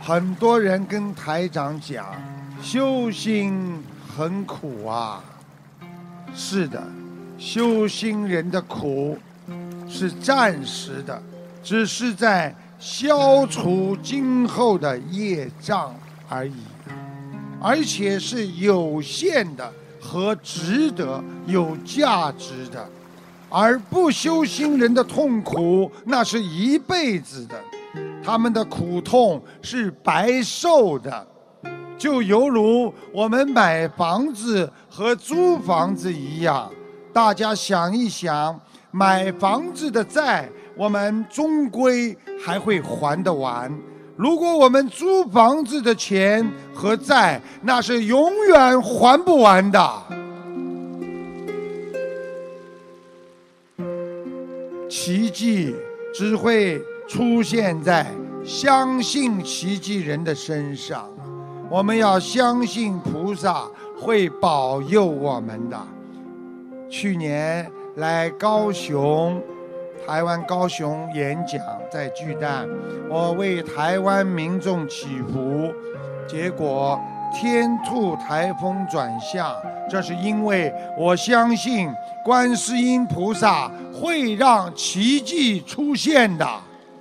很多人跟台长讲，修心很苦啊。是的，修心人的苦是暂时的，只是在消除今后的业障而已，而且是有限的和值得、有价值的。而不修心人的痛苦，那是一辈子的，他们的苦痛是白受的。就犹如我们买房子和租房子一样，大家想一想，买房子的债我们终归还会还得完，如果我们租房子的钱和债，那是永远还不完的。奇迹只会出现在相信奇迹人的身上，我们要相信菩萨会保佑我们的。去年来高雄，台湾高雄演讲，在巨蛋，我为台湾民众祈福，结果天兔台风转向，这是因为我相信观世音菩萨会让奇迹出现的。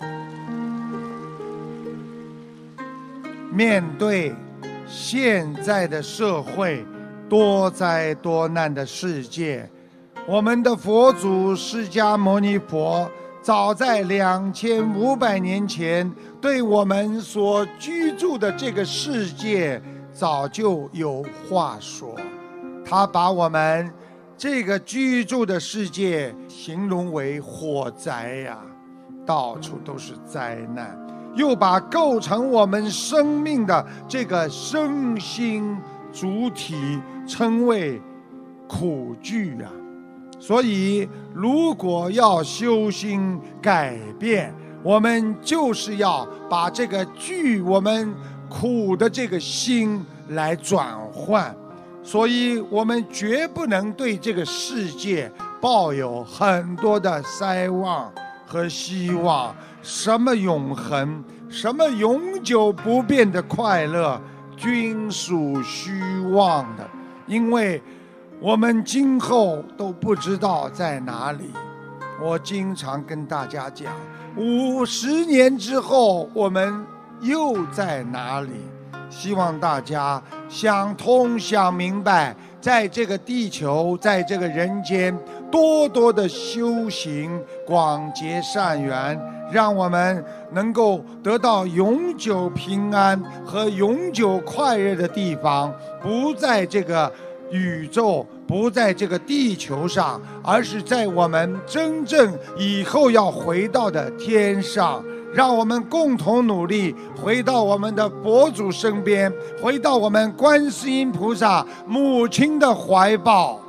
面对现在的社会多灾多难的世界，我们的佛祖释迦牟尼佛早在2500年前对我们所居住的这个世界早就有话说，他把我们这个居住的世界形容为火灾呀，到处都是灾难，又把构成我们生命的这个身心主体称为苦剧啊。所以如果要修心改变，我们就是要把这个剧我们苦的这个心来转换。所以我们绝不能对这个世界抱有很多的奢望和希望，什么永恒，什么永久不变的快乐，均属虚妄的，因为我们今后都不知道在哪里。我经常跟大家讲，50年之后我们又在哪里？希望大家想通想明白，在这个地球，在这个人间，多多的修行，广结善缘，让我们能够得到永久平安和永久快乐的地方，不在这个宇宙，不在这个地球上，而是在我们真正以后要回到的天上。让我们共同努力，回到我们的佛祖身边，回到我们观世音菩萨母亲的怀抱。